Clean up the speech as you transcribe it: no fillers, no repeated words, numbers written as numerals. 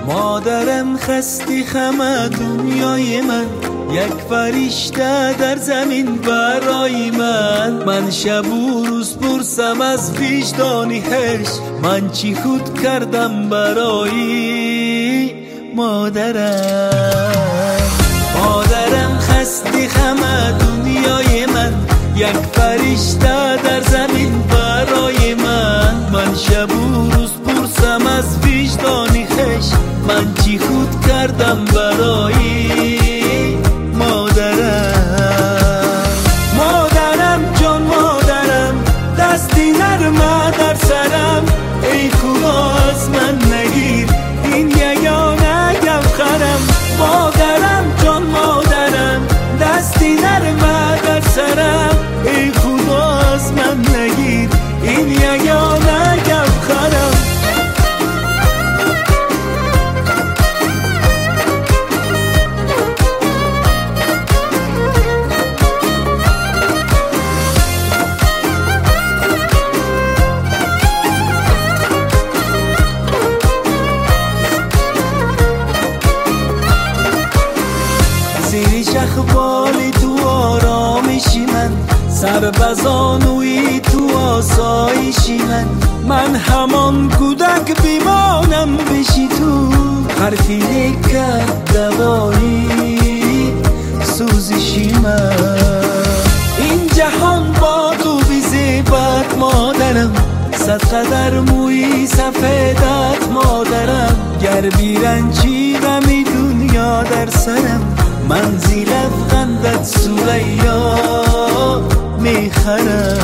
مادرم خستی خم دنیای من، یک فرشته در زمین برای من شب و روز پرسم از وجدانیش، من چی خود کردم برای مادرم. مادرم خستی خم دنیای من، یک فرشته در زمین برای من شب و روز پرسم از وجدانیش، من چی خود کردم برای مادرم. مادرم جان مادرم، دستی نرمه در سرم، ای خدا از من نگیر این یگانه گوهرم. مادرم جان مادرم، دستی نرمه در سرم، ای خدا از من نگیر این یگانه گوهرم. زیر شخبالی تو آرامشی من، سر بزانوی تو آسایشی من همان کودک بیمانم بشی تو، حرفی نکرد دوایی سوزشی من. این جهان با تو بی زیبت مادرم، صد قدر موی سفیدت مادرم، گر بیرنجی غمی دنیا در سرم، من زیر افغندت سوریا میخرم.